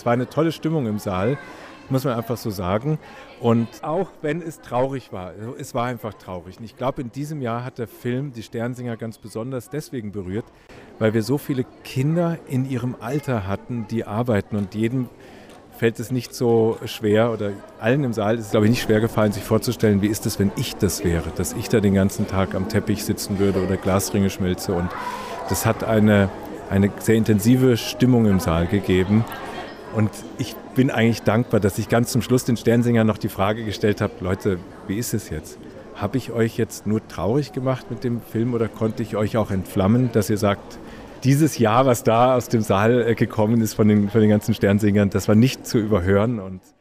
war eine tolle Stimmung im Saal, muss man einfach so sagen. Und auch wenn es traurig war, es war einfach traurig. Und ich glaube, in diesem Jahr hat der Film die Sternsinger ganz besonders deswegen berührt, weil wir so viele Kinder in ihrem Alter hatten, die arbeiten, und jedem fällt es nicht so schwer, oder allen im Saal ist es, glaube ich, nicht schwer gefallen, sich vorzustellen, wie ist es, wenn ich das wäre, dass ich da den ganzen Tag am Teppich sitzen würde oder Glasringe schmilze. Und das hat eine sehr intensive Stimmung im Saal gegeben. Und ich bin eigentlich dankbar, dass ich ganz zum Schluss den Sternsingern noch die Frage gestellt habe, Leute, wie ist es jetzt? Habe ich euch jetzt nur traurig gemacht mit dem Film oder konnte ich euch auch entflammen, dass ihr sagt, dieses Jahr, was da aus dem Saal gekommen ist von den ganzen Sternsingern, das war nicht zu überhören. Und